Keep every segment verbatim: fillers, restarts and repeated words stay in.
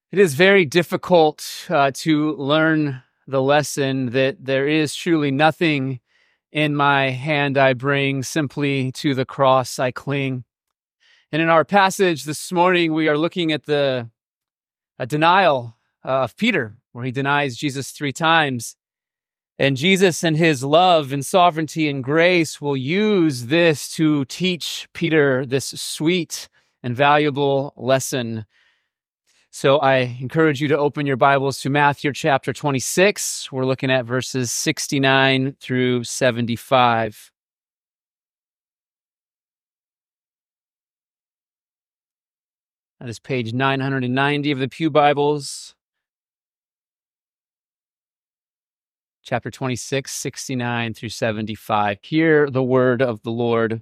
It is very difficult uh, to learn the lesson that there is truly nothing in my hand I bring, simply to the cross I cling. And in our passage this morning, we are looking at the a denial uh, of Peter, where he denies Jesus three times. And Jesus, in his love and sovereignty and grace, will use this to teach Peter this sweet and valuable lesson. So I encourage you to open your Bibles to Matthew chapter twenty-six. We're looking at verses sixty-nine through seventy-five. That is page nine hundred ninety of the Pew Bibles. Chapter twenty-six, sixty-nine through seventy-five. Hear the word of the Lord.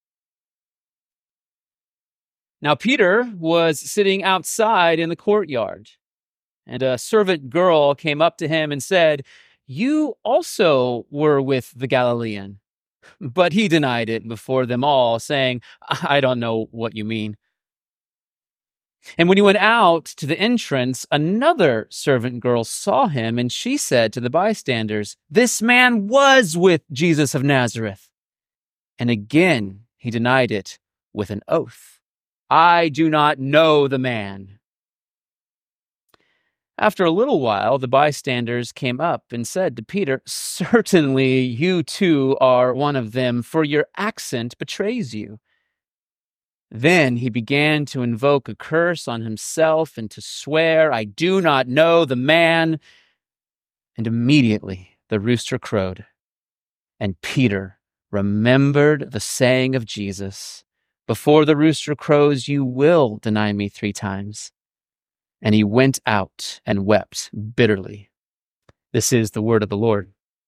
Now Peter was sitting outside in the courtyard, and a servant girl came up to him and said, "You also were with the Galilean." But he denied it before them all, saying, "I don't know what you mean." And when he went out to the entrance, another servant girl saw him, and she said to the bystanders, "This man was with Jesus of Nazareth." And again he denied it with an oath. "I do not know the man." After a little while, the bystanders came up and said to Peter, "Certainly you too are one of them, for your accent betrays you." Then he began to invoke a curse on himself and to swear, "I do not know the man." And immediately the rooster crowed. And Peter remembered the saying of Jesus, "Before the rooster crows, you will deny me three times." And he went out and wept bitterly. This is the word of the Lord.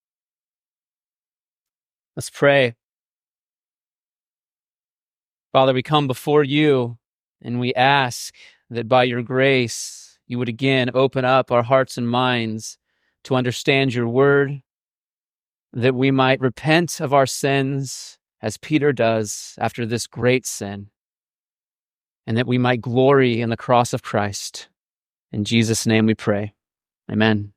Let's pray. Father, we come before you and we ask that by your grace, you would again open up our hearts and minds to understand your word, that we might repent of our sins as Peter does after this great sin, and that we might glory in the cross of Christ. In Jesus' name we pray. Amen.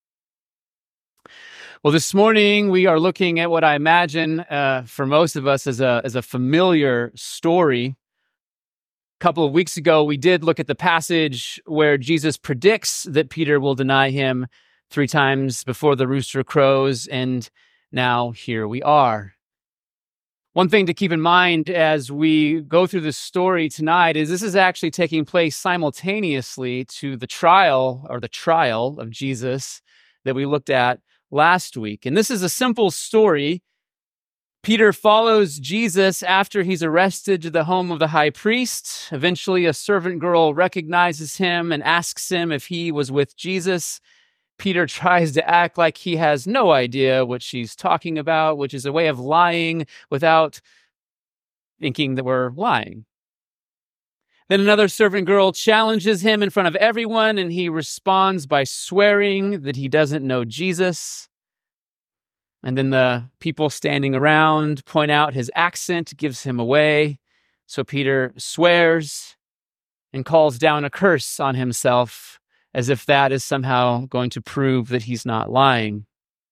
Well, this morning we are looking at what I imagine uh, for most of us as a, as a familiar story. A couple of weeks ago, we did look at the passage where Jesus predicts that Peter will deny him three times before the rooster crows, and now here we are. One thing to keep in mind as we go through this story tonight is this is actually taking place simultaneously to the trial or the trial of Jesus that we looked at last week. And this is a simple story. Peter follows Jesus after he's arrested to the home of the high priest. Eventually, a servant girl recognizes him and asks him if he was with Jesus. Peter tries to act like he has no idea what she's talking about, which is a way of lying without thinking that we're lying. Then another servant girl challenges him in front of everyone, and he responds by swearing that he doesn't know Jesus. And then the people standing around point out his accent gives him away. So Peter swears and calls down a curse on himself, as if that is somehow going to prove that he's not lying.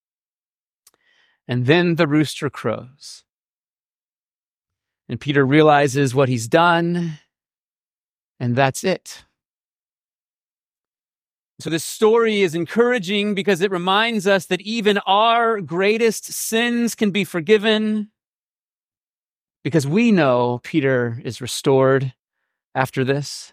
And then the rooster crows. And Peter realizes what he's done, and that's it. So this story is encouraging because it reminds us that even our greatest sins can be forgiven, because we know Peter is restored after this.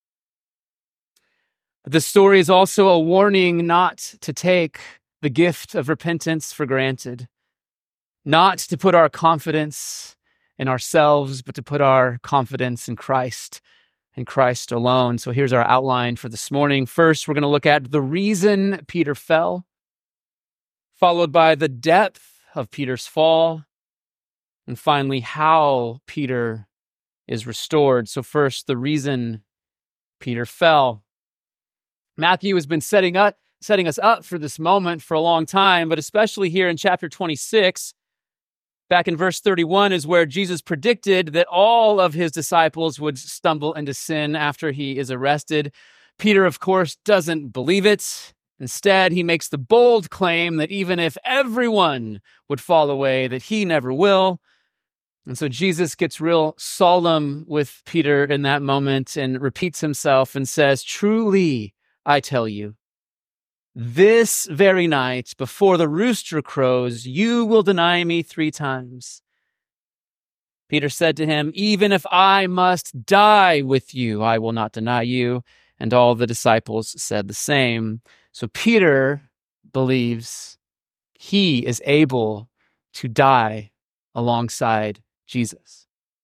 But the story is also a warning not to take the gift of repentance for granted, not to put our confidence in ourselves, but to put our confidence in Christ and Christ alone. So here's our outline for this morning. First, we're going to look at the reason Peter fell, followed by the depth of Peter's fall, and finally, how Peter is restored. So first, the reason Peter fell. Matthew has been setting up, setting us up for this moment for a long time, but especially here in chapter twenty-six, back in verse thirty-one is where Jesus predicted that all of his disciples would stumble into sin after he is arrested. Peter, of course, doesn't believe it. Instead, he makes the bold claim that even if everyone would fall away, that he never will. And so Jesus gets real solemn with Peter in that moment and repeats himself and says, "Truly, I tell you, this very night before the rooster crows, you will deny me three times." Peter said to him, "Even if I must die with you, I will not deny you." And all the disciples said the same. So Peter believes he is able to die alongside Jesus.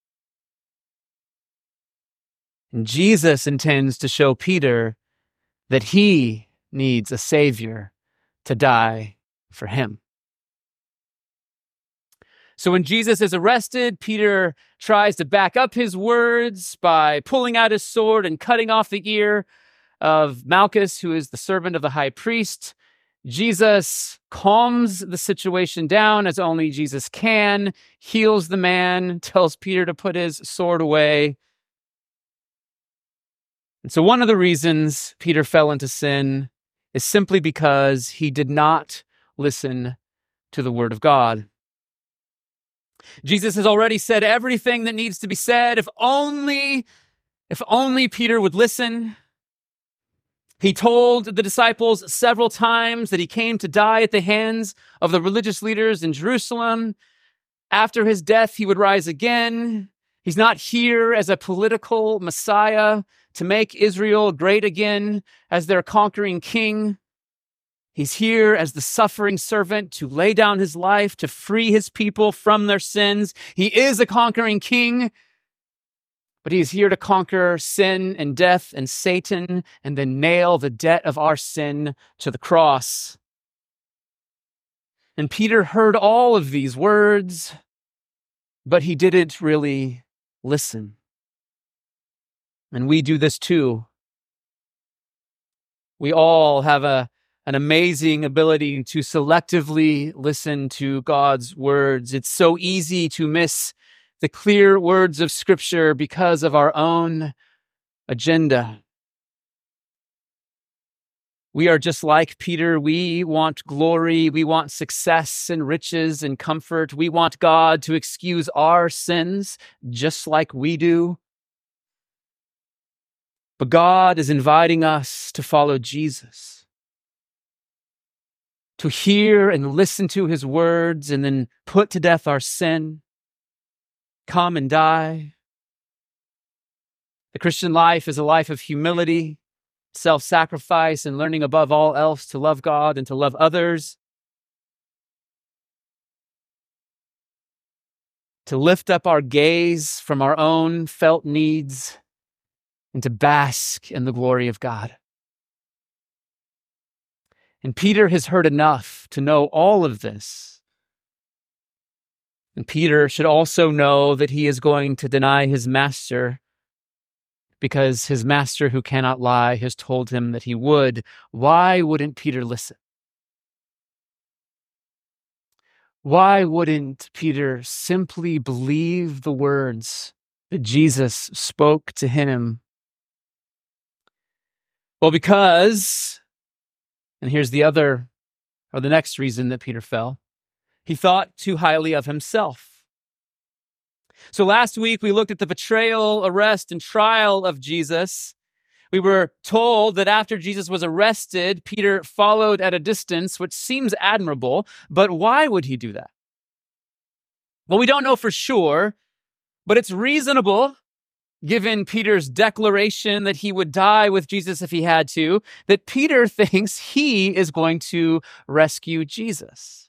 And Jesus intends to show Peter that he needs a Savior to die for him. So when Jesus is arrested, Peter tries to back up his words by pulling out his sword and cutting off the ear of Malchus, who is the servant of the high priest. Jesus calms the situation down as only Jesus can, heals the man, tells Peter to put his sword away. And so one of the reasons Peter fell into sin is simply because he did not listen to the word of God. Jesus has already said everything that needs to be said. If only, if only Peter would listen. He told the disciples several times that he came to die at the hands of the religious leaders in Jerusalem. After his death, he would rise again. He's not here as a political Messiah to make Israel great again as their conquering king. He's here as the suffering servant to lay down his life, to free his people from their sins. He is a conquering king, but he is here to conquer sin and death and Satan and then nail the debt of our sin to the cross. And Peter heard all of these words, but he didn't really listen. And we do this too. We all have a an amazing ability to selectively listen to God's words. It's so easy to miss the clear words of Scripture because of our own agenda. We are just like Peter. We want glory. We want success and riches and comfort. We want God to excuse our sins just like we do. But God is inviting us to follow Jesus, to hear and listen to his words and then put to death our sin, come and die. The Christian life is a life of humility, self-sacrifice, and learning above all else to love God and to love others, to lift up our gaze from our own felt needs and to bask in the glory of God. And Peter has heard enough to know all of this. And Peter should also know that he is going to deny his master because his master who cannot lie has told him that he would. Why wouldn't Peter listen? Why wouldn't Peter simply believe the words that Jesus spoke to him? Well, because... And here's the other, or the next reason that Peter fell. He thought too highly of himself. So last week we looked at the betrayal, arrest, and trial of Jesus. We were told that after Jesus was arrested, Peter followed at a distance, which seems admirable, but why would he do that? Well, we don't know for sure, but it's reasonable, given Peter's declaration that he would die with Jesus if he had to, that Peter thinks he is going to rescue Jesus.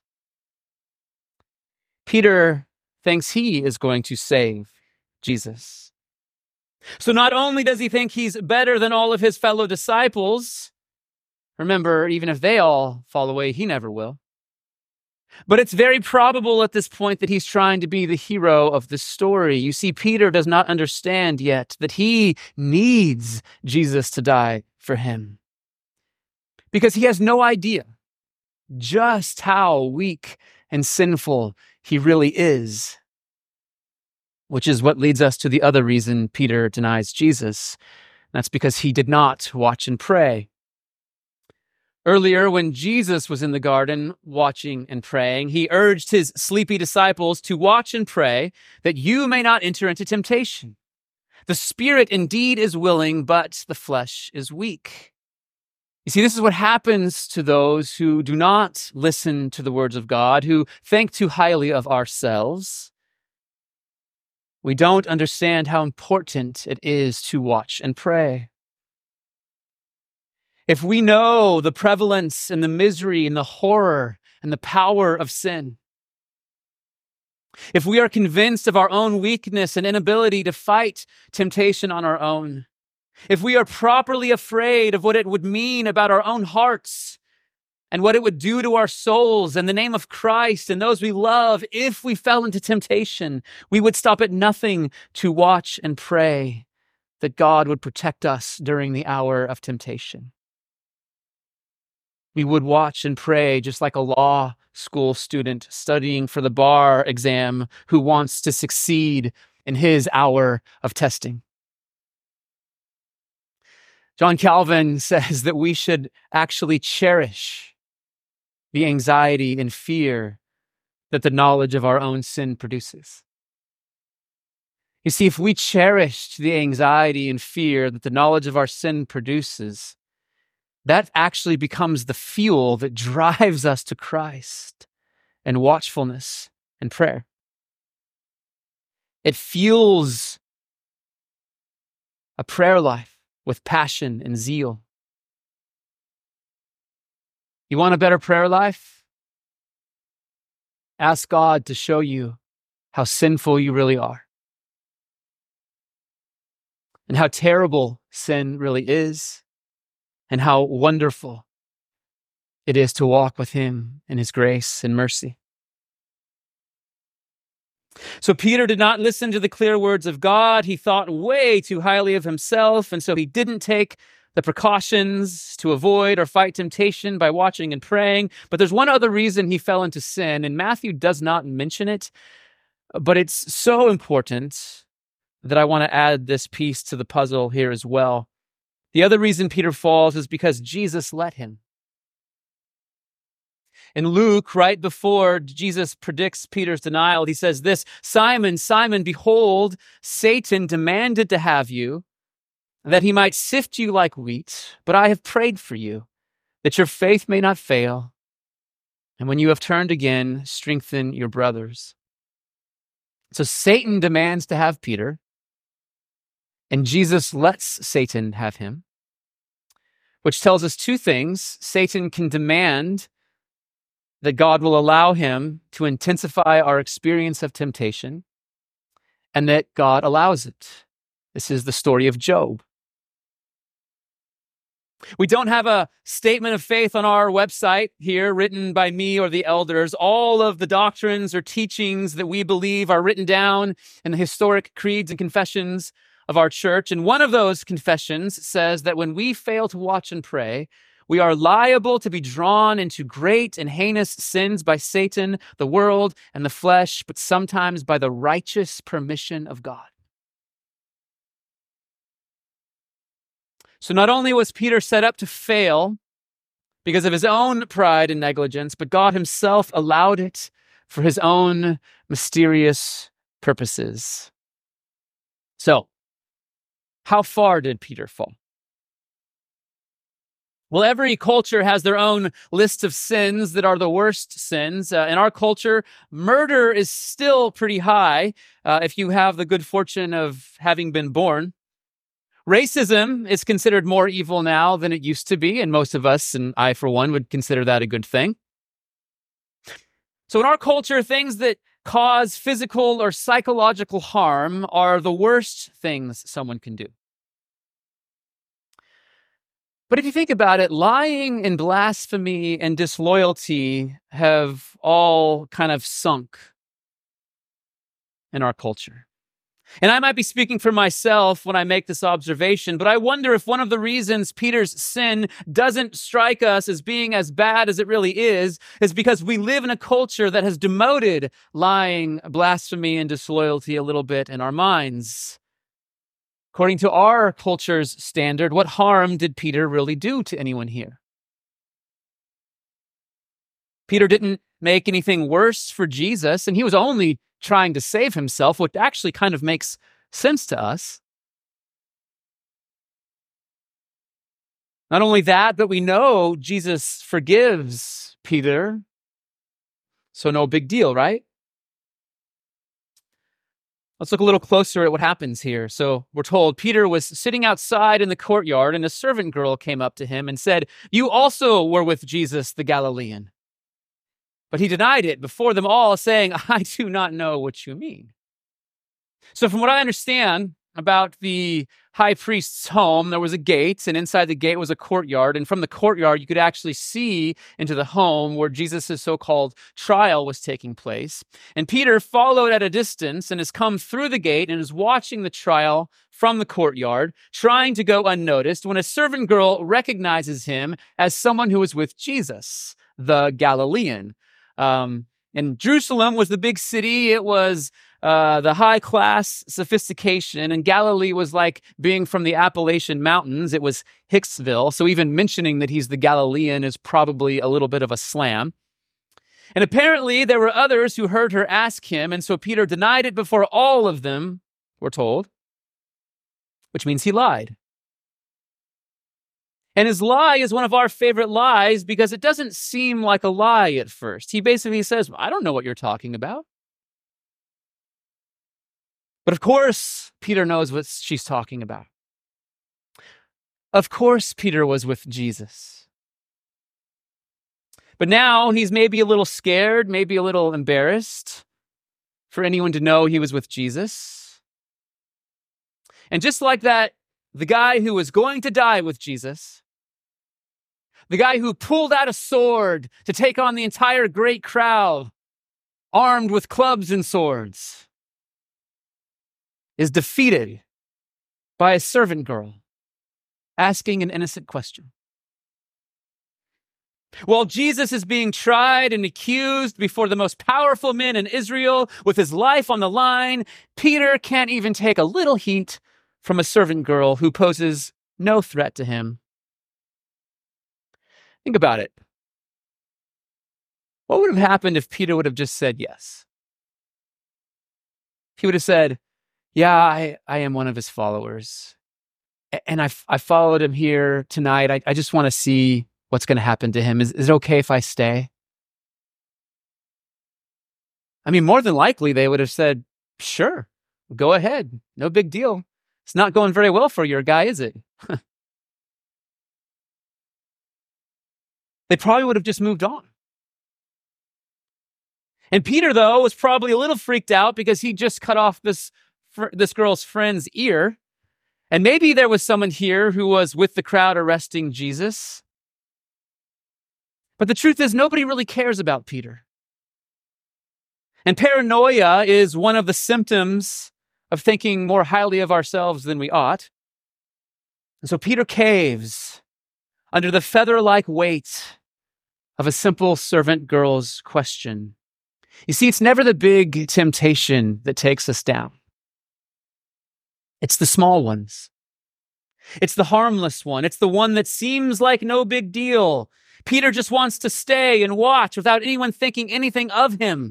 Peter thinks he is going to save Jesus. So not only does he think he's better than all of his fellow disciples, remember, even if they all fall away, he never will. But it's very probable at this point that he's trying to be the hero of the story. You see, Peter does not understand yet that he needs Jesus to die for him, because he has no idea just how weak and sinful he really is, which is what leads us to the other reason Peter denies Jesus. That's because he did not watch and pray. Earlier, when Jesus was in the garden watching and praying, he urged his sleepy disciples to watch and pray that you may not enter into temptation. The spirit indeed is willing, but the flesh is weak. You see, this is what happens to those who do not listen to the words of God, who think too highly of ourselves. We don't understand how important it is to watch and pray. If we know the prevalence and the misery and the horror and the power of sin, if we are convinced of our own weakness and inability to fight temptation on our own, if we are properly afraid of what it would mean about our own hearts and what it would do to our souls in the name of Christ and those we love, if we fell into temptation, we would stop at nothing to watch and pray that God would protect us during the hour of temptation. We would watch and pray just like a law school student studying for the bar exam who wants to succeed in his hour of testing. John Calvin says that we should actually cherish the anxiety and fear that the knowledge of our own sin produces. You see, if we cherished the anxiety and fear that the knowledge of our sin produces, that actually becomes the fuel that drives us to Christ and watchfulness and prayer. It fuels a prayer life with passion and zeal. You want a better prayer life? Ask God to show you how sinful you really are and how terrible sin really is, and how wonderful it is to walk with him in his grace and mercy. So Peter did not listen to the clear words of God. He thought way too highly of himself, and so he didn't take the precautions to avoid or fight temptation by watching and praying. But there's one other reason he fell into sin, and Matthew does not mention it, but it's so important that I want to add this piece to the puzzle here as well. The other reason Peter falls is because Jesus let him. In Luke, right before Jesus predicts Peter's denial, he says this, Simon, Simon, behold, Satan demanded to have you, that he might sift you like wheat, but I have prayed for you, that your faith may not fail. And when you have turned again, strengthen your brothers. So Satan demands to have Peter, and Jesus lets Satan have him, which tells us two things. Satan can demand that God will allow him to intensify our experience of temptation, and that God allows it. This is the story of Job. We don't have a statement of faith on our website here written by me or the elders. All of the doctrines or teachings that we believe are written down in the historic creeds and confessions of our church. And one of those confessions says that when we fail to watch and pray, we are liable to be drawn into great and heinous sins by Satan, the world, and the flesh, but sometimes by the righteous permission of God. So not only was Peter set up to fail because of his own pride and negligence, but God himself allowed it for his own mysterious purposes. So, how far did Peter fall? Well, every culture has their own list of sins that are the worst sins. Uh, in our culture, murder is still pretty high uh, if you have the good fortune of having been born. Racism is considered more evil now than it used to be, and most of us, and I for one, would consider that a good thing. So in our culture, things that cause physical or psychological harm are the worst things someone can do. But if you think about it, lying and blasphemy and disloyalty have all kind of sunk in our culture. And I might be speaking for myself when I make this observation, but I wonder if one of the reasons Peter's sin doesn't strike us as being as bad as it really is, is because we live in a culture that has demoted lying, blasphemy, and disloyalty a little bit in our minds. According to our culture's standard, what harm did Peter really do to anyone here? Peter didn't make anything worse for Jesus, and he was only trying to save himself, which actually kind of makes sense to us. Not only that, but we know Jesus forgives Peter, so no big deal, right? Let's look a little closer at what happens here. So we're told Peter was sitting outside in the courtyard, and a servant girl came up to him and said, "You also were with Jesus the Galilean." But he denied it before them all, saying, "I do not know what you mean." So from what I understand about the high priest's home, there was a gate, and inside the gate was a courtyard. And from the courtyard, you could actually see into the home where Jesus' so-called trial was taking place. And Peter followed at a distance and has come through the gate and is watching the trial from the courtyard, trying to go unnoticed, when a servant girl recognizes him as someone who was with Jesus, the Galilean. Um, and Jerusalem was the big city. It was uh, the high class sophistication. And Galilee was like being from the Appalachian Mountains. It was Hicksville. So even mentioning that he's the Galilean is probably a little bit of a slam. And apparently there were others who heard her ask him. And so Peter denied it before all of them, we're told, which means he lied. And his lie is one of our favorite lies because it doesn't seem like a lie at first. He basically says, "I don't know what you're talking about." But of course, Peter knows what she's talking about. Of course, Peter was with Jesus. But now he's maybe a little scared, maybe a little embarrassed for anyone to know he was with Jesus. And just like that, the guy who was going to die with Jesus, the guy who pulled out a sword to take on the entire great crowd, armed with clubs and swords, is defeated by a servant girl asking an innocent question. While Jesus is being tried and accused before the most powerful men in Israel with his life on the line, Peter can't even take a little heat from a servant girl who poses no threat to him. Think about it. What would have happened if Peter would have just said yes? He would have said, "Yeah, I, I am one of his followers. And I, I followed him here tonight. I, I just want to see what's going to happen to him. Is, is it okay if I stay?" I mean, more than likely, they would have said, "Sure, go ahead. No big deal. It's not going very well for your guy, is it?" They probably would have just moved on. And Peter, though, was probably a little freaked out because he just cut off this, this girl's friend's ear. And maybe there was someone here who was with the crowd arresting Jesus. But the truth is, nobody really cares about Peter. And paranoia is one of the symptoms of thinking more highly of ourselves than we ought. And so Peter caves under the feather-like weight of a simple servant girl's question. You see, it's never the big temptation that takes us down. It's the small ones. It's the harmless one. It's the one that seems like no big deal. Peter just wants to stay and watch without anyone thinking anything of him.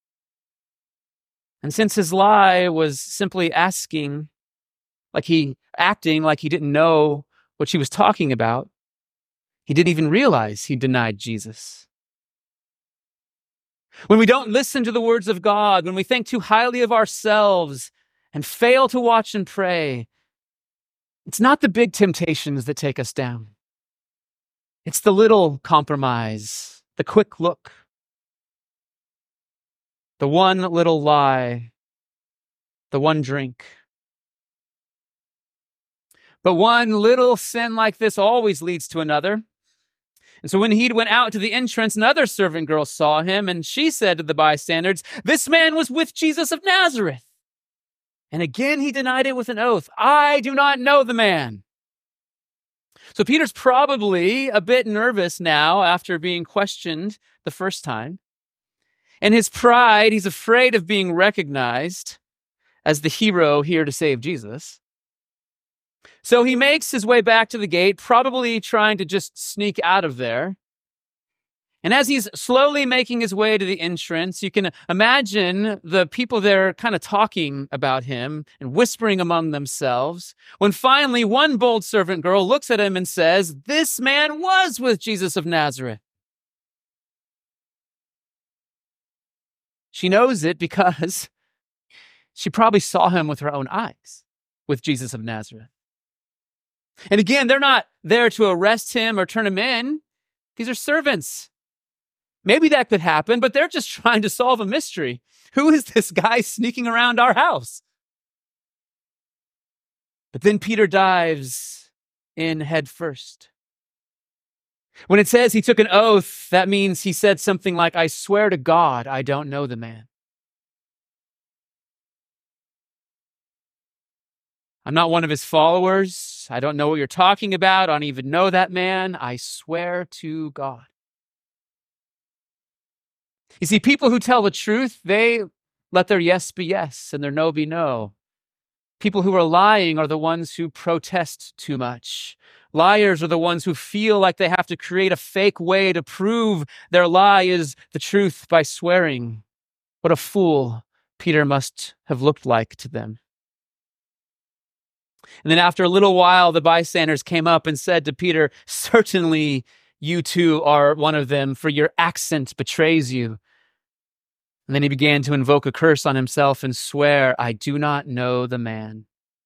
And since his lie was simply asking, like he, acting like he didn't know what she was talking about, he didn't even realize he denied Jesus. When we don't listen to the words of God, when we think too highly of ourselves and fail to watch and pray, it's not the big temptations that take us down. It's the little compromise, the quick look, the one little lie, the one drink. But one little sin like this always leads to another. And so when he went out to the entrance, another servant girl saw him, and she said to the bystanders, "This man was with Jesus of Nazareth." And again he denied it with an oath, "I do not know the man." So Peter's probably a bit nervous now after being questioned the first time. In his pride, he's afraid of being recognized as the hero here to save Jesus. So he makes his way back to the gate, probably trying to just sneak out of there. And as he's slowly making his way to the entrance, you can imagine the people there kind of talking about him and whispering among themselves, when finally one bold servant girl looks at him and says, "This man was with Jesus of Nazareth." She knows it because she probably saw him with her own eyes, with Jesus of Nazareth. And again, they're not there to arrest him or turn him in. These are servants. Maybe that could happen, but they're just trying to solve a mystery. Who is this guy sneaking around our house? But then Peter dives in head first. When it says he took an oath, that means he said something like, "I swear to God, I don't know the man. I'm not one of his followers. I don't know what you're talking about. I don't even know that man. I swear to God." You see, people who tell the truth, they let their yes be yes and their no be no. People who are lying are the ones who protest too much. Liars are the ones who feel like they have to create a fake way to prove their lie is the truth by swearing. What a fool Peter must have looked like to them. And then after a little while, the bystanders came up and said to Peter, "Certainly you too are one of them, for your accent betrays you." And then he began to invoke a curse on himself and swear, "I do not know the man."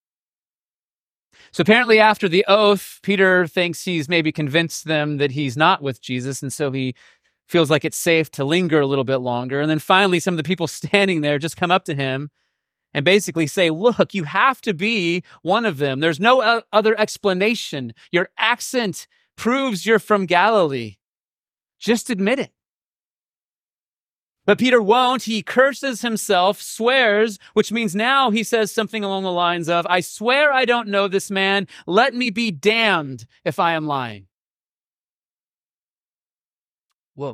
So apparently after the oath, Peter thinks he's maybe convinced them that he's not with Jesus, and so he feels like it's safe to linger a little bit longer. And then finally, some of the people standing there just come up to him and basically say, "Look, you have to be one of them. There's no o- other explanation. Your accent proves you're from Galilee. Just admit it." But Peter won't. He curses himself, swears, which means now he says something along the lines of, "I swear I don't know this man. Let me be damned if I am lying." Whoa.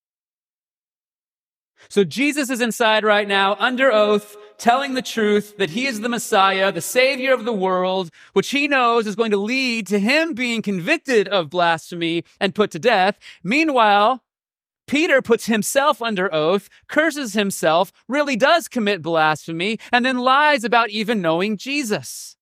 So Jesus is inside right now, under oath, telling the truth that he is the Messiah, the Savior of the world, which he knows is going to lead to him being convicted of blasphemy and put to death. Meanwhile, Peter puts himself under oath, curses himself, really does commit blasphemy, and then lies about even knowing Jesus.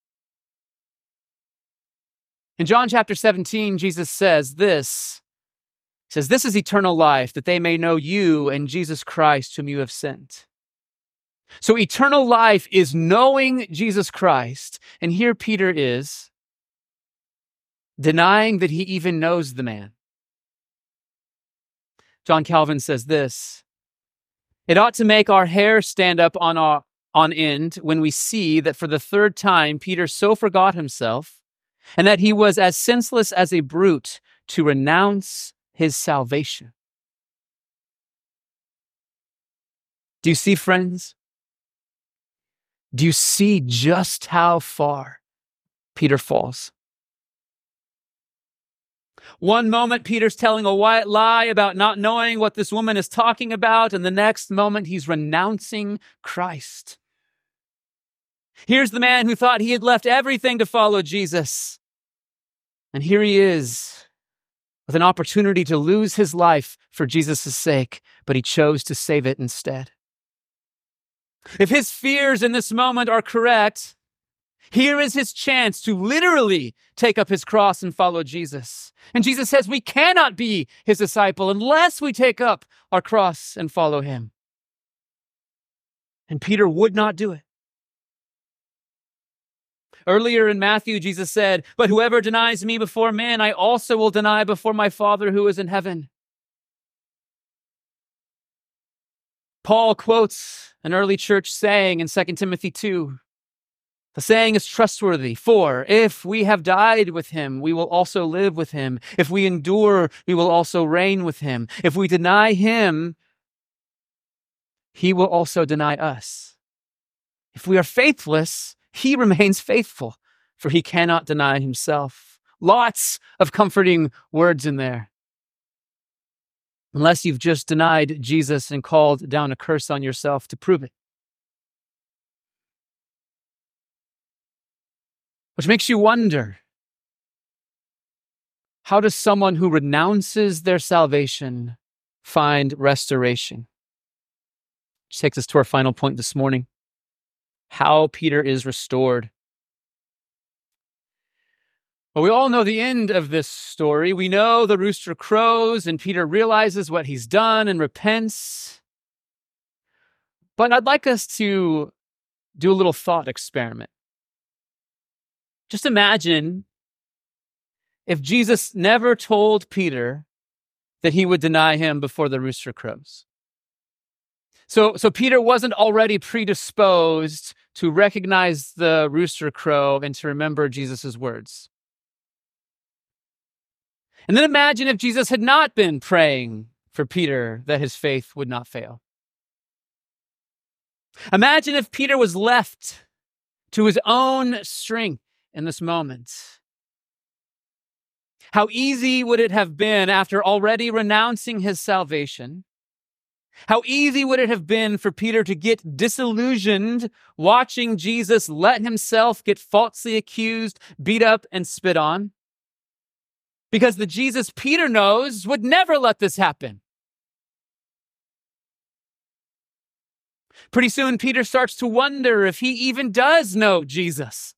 In John chapter seventeen, Jesus says this. He says, "This is eternal life, that they may know you and Jesus Christ whom you have sent." So eternal life is knowing Jesus Christ. And here Peter is denying that he even knows the man. John Calvin says this: "It ought to make our hair stand up on our on end when we see that for the third time Peter so forgot himself, and that he was as senseless as a brute to renounce his salvation." Do you see, friends? Do you see just how far Peter falls? One moment, Peter's telling a white lie about not knowing what this woman is talking about, and the next moment, he's renouncing Christ. Here's the man who thought he had left everything to follow Jesus. And here he is with an opportunity to lose his life for Jesus' sake, but he chose to save it instead. If his fears in this moment are correct, here is his chance to literally take up his cross and follow Jesus. And Jesus says we cannot be his disciple unless we take up our cross and follow him. And Peter would not do it. Earlier in Matthew, Jesus said, "But whoever denies me before men, I also will deny before my Father who is in heaven." Paul quotes an early church saying in Second Timothy two. The saying is trustworthy, for if we have died with him, we will also live with him. If we endure, we will also reign with him. If we deny him, he will also deny us. If we are faithless, he remains faithful, for he cannot deny himself. Lots of comforting words in there. Unless you've just denied Jesus and called down a curse on yourself to prove it. Which makes you wonder, how does someone who renounces their salvation find restoration? Which takes us to our final point this morning. How Peter is restored. Well, we all know the end of this story. We know the rooster crows and Peter realizes what he's done and repents. But I'd like us to do a little thought experiment. Just imagine if Jesus never told Peter that he would deny him before the rooster crows. So, so Peter wasn't already predisposed to recognize the rooster crow and to remember Jesus' words. And then imagine if Jesus had not been praying for Peter that his faith would not fail. Imagine if Peter was left to his own strength in this moment. How easy would it have been after already renouncing his salvation? How easy would it have been for Peter to get disillusioned watching Jesus let himself get falsely accused, beat up, and spit on? Because the Jesus Peter knows would never let this happen. Pretty soon, Peter starts to wonder if he even does know Jesus.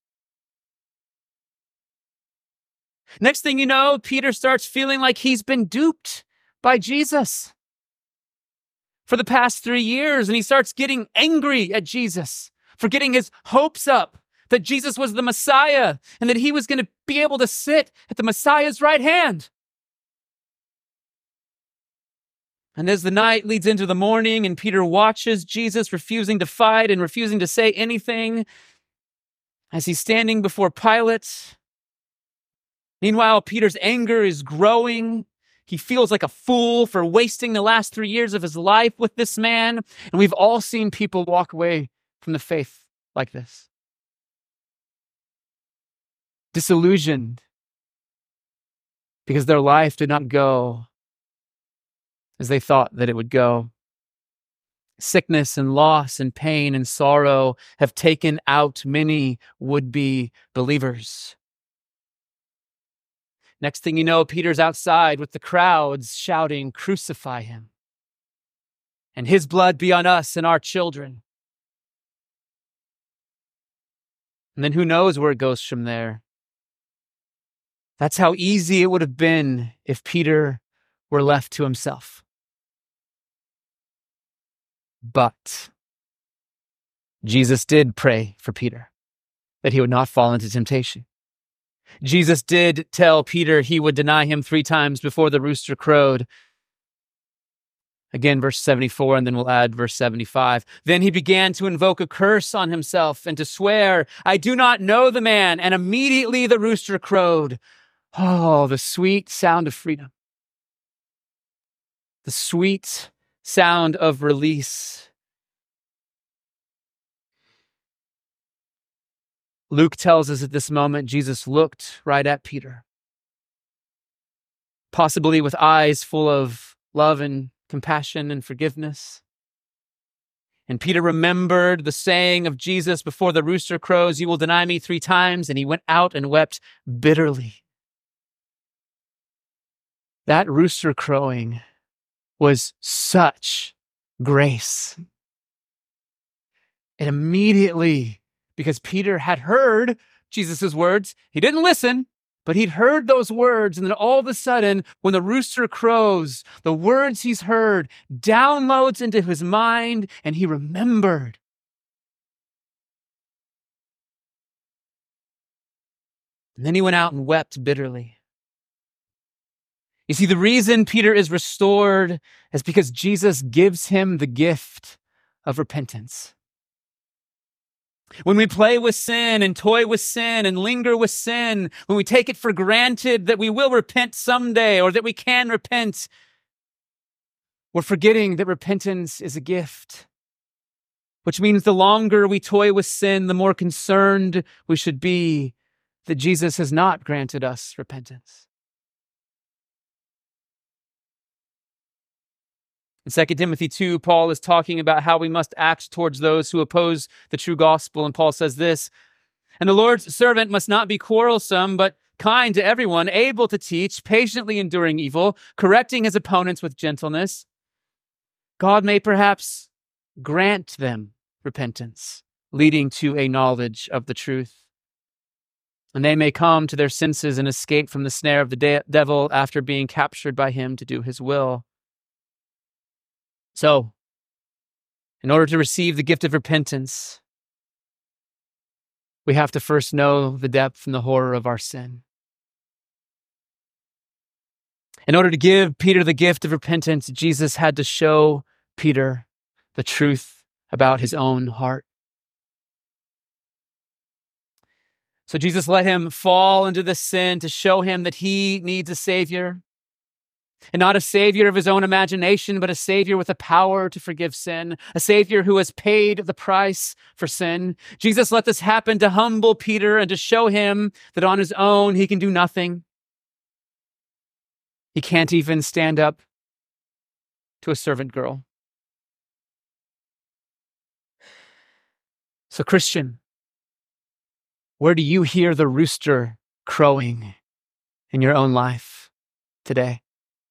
Next thing you know, Peter starts feeling like he's been duped by Jesus for the past three years, and he starts getting angry at Jesus for getting his hopes up that Jesus was the Messiah and that he was going to be able to sit at the Messiah's right hand. And as the night leads into the morning and Peter watches Jesus refusing to fight and refusing to say anything as he's standing before Pilate, meanwhile, Peter's anger is growing. He feels like a fool for wasting the last three years of his life with this man. And we've all seen people walk away from the faith like this. Disillusioned because their life did not go as they thought that it would go. Sickness and loss and pain and sorrow have taken out many would-be believers. Next thing you know, Peter's outside with the crowds shouting, "Crucify him, and his blood be on us and our children." And then who knows where it goes from there. That's how easy it would have been if Peter were left to himself. But Jesus did pray for Peter that he would not fall into temptation. Jesus did tell Peter he would deny him three times before the rooster crowed. Again, verse seventy-four, and then we'll add verse seventy-five. Then he began to invoke a curse on himself and to swear, "I do not know the man." And immediately the rooster crowed. Oh, the sweet sound of freedom. The sweet sound of release. Luke tells us at this moment, Jesus looked right at Peter, possibly with eyes full of love and compassion and forgiveness. And Peter remembered the saying of Jesus before the rooster crows, "You will deny me three times." And he went out and wept bitterly. That rooster crowing was such grace. And immediately, because Peter had heard Jesus' words, he didn't listen, but he'd heard those words. And then all of a sudden, when the rooster crows, the words he's heard downloads into his mind, and he remembered. And then he went out and wept bitterly. You see, the reason Peter is restored is because Jesus gives him the gift of repentance. When we play with sin and toy with sin and linger with sin, when we take it for granted that we will repent someday or that we can repent, we're forgetting that repentance is a gift, which means the longer we toy with sin, the more concerned we should be that Jesus has not granted us repentance. In Second Timothy two, Paul is talking about how we must act towards those who oppose the true gospel. And Paul says this, And the Lord's servant must not be quarrelsome, but kind to everyone, able to teach, patiently enduring evil, correcting his opponents with gentleness. God may perhaps grant them repentance, leading to a knowledge of the truth. And they may come to their senses and escape from the snare of the de- devil after being captured by him to do his will. So, in order to receive the gift of repentance, we have to first know the depth and the horror of our sin. In order to give Peter the gift of repentance, Jesus had to show Peter the truth about his own heart. So Jesus let him fall into the sin to show him that he needs a Savior. And not a Savior of his own imagination, but a Savior with the power to forgive sin. A Savior who has paid the price for sin. Jesus let this happen to humble Peter and to show him that on his own he can do nothing. He can't even stand up to a servant girl. So, Christian, where do you hear the rooster crowing in your own life today?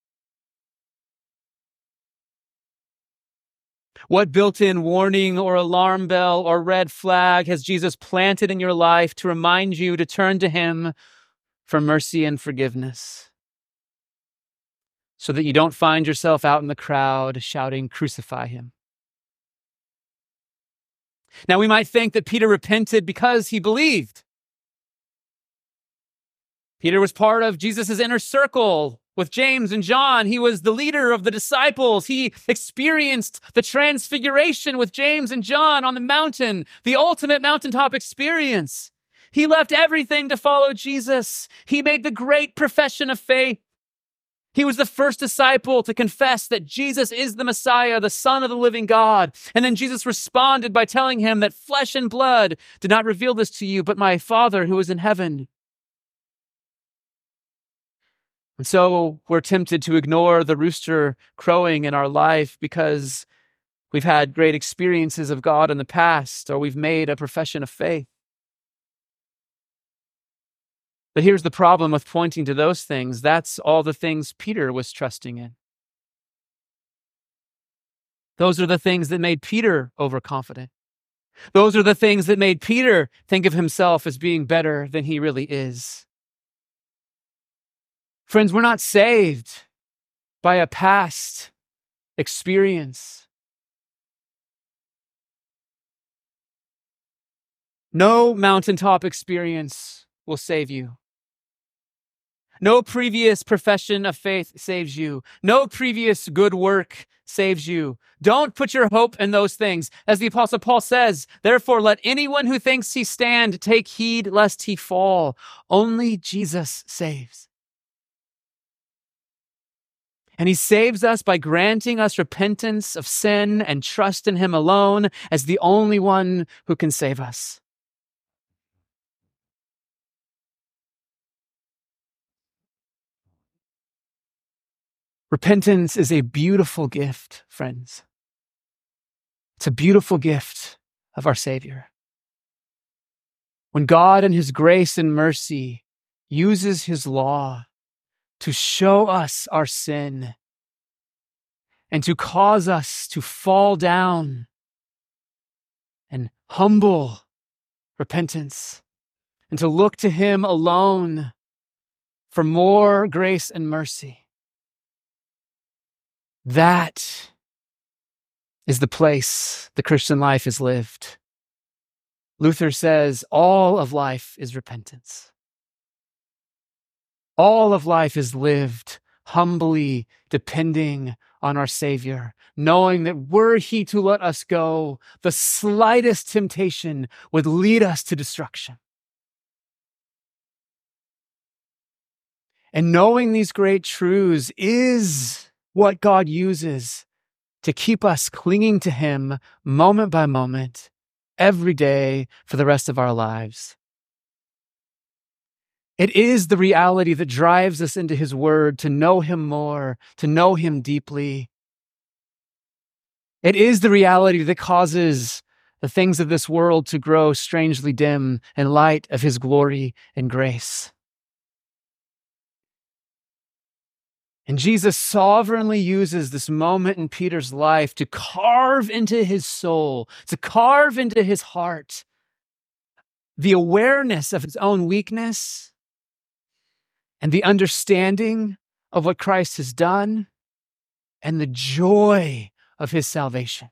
What built-in warning or alarm bell or red flag has Jesus planted in your life to remind you to turn to him for mercy and forgiveness, so that you don't find yourself out in the crowd shouting, "Crucify him"? Now, we might think that Peter repented because he believed. Peter was part of Jesus' inner circle with James and John. He was the leader of the disciples. He experienced the transfiguration with James and John on the mountain, the ultimate mountaintop experience. He left everything to follow Jesus. He made the great profession of faith. He was the first disciple to confess that Jesus is the Messiah, the Son of the living God. And then Jesus responded by telling him that flesh and blood did not reveal this to you, but my Father who is in heaven. And so we're tempted to ignore the rooster crowing in our life because we've had great experiences of God in the past, or we've made a profession of faith. But here's the problem with pointing to those things. That's all the things Peter was trusting in. Those are the things that made Peter overconfident. Those are the things that made Peter think of himself as being better than he really is. Friends, we're not saved by a past experience. No mountaintop experience will save you. No previous profession of faith saves you. No previous good work saves you. Don't put your hope in those things. As the Apostle Paul says, therefore let anyone who thinks he stand take heed lest he fall. Only Jesus saves. And he saves us by granting us repentance of sin and trust in him alone as the only one who can save us. Repentance is a beautiful gift, friends. It's a beautiful gift of our Savior. When God in his grace and mercy uses his law to show us our sin and to cause us to fall down and humble repentance and to look to him alone for more grace and mercy. That is the place the Christian life is lived. Luther says all of life is repentance. All of life is lived humbly depending on our Savior, knowing that were he to let us go, the slightest temptation would lead us to destruction. And knowing these great truths is what God uses to keep us clinging to him moment by moment, every day for the rest of our lives. It is the reality that drives us into his word to know him more, to know him deeply. It is the reality that causes the things of this world to grow strangely dim in light of his glory and grace. And Jesus sovereignly uses this moment in Peter's life to carve into his soul, to carve into his heart the awareness of his own weakness and the understanding of what Christ has done and the joy of his salvation.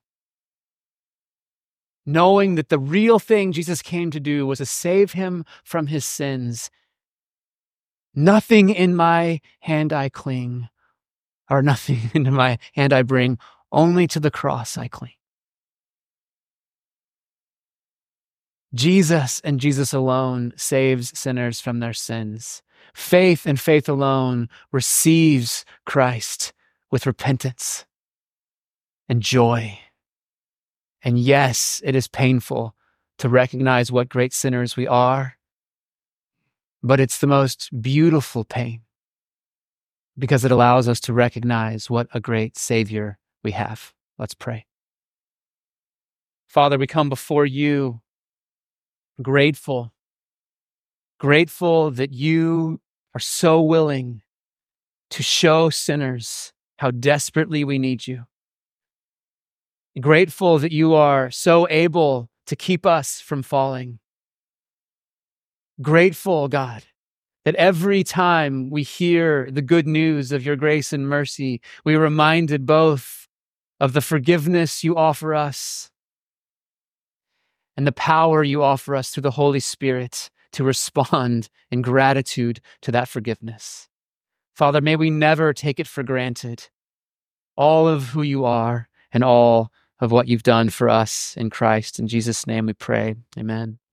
Knowing that the real thing Jesus came to do was to save him from his sins. Nothing in my hand I cling, or nothing into my hand I bring, only to the cross I cling. Jesus and Jesus alone saves sinners from their sins. Faith and faith alone receives Christ with repentance and joy. And yes, it is painful to recognize what great sinners we are, but it's the most beautiful pain because it allows us to recognize what a great Savior we have. Let's pray. Father, we come before you grateful, grateful that you are so willing to show sinners how desperately we need you. Grateful that you are so able to keep us from falling. Grateful, God, that every time we hear the good news of your grace and mercy, we are reminded both of the forgiveness you offer us and the power you offer us through the Holy Spirit to respond in gratitude to that forgiveness. Father, may we never take it for granted, all of who you are and all of what you've done for us in Christ. In Jesus' name we pray. Amen.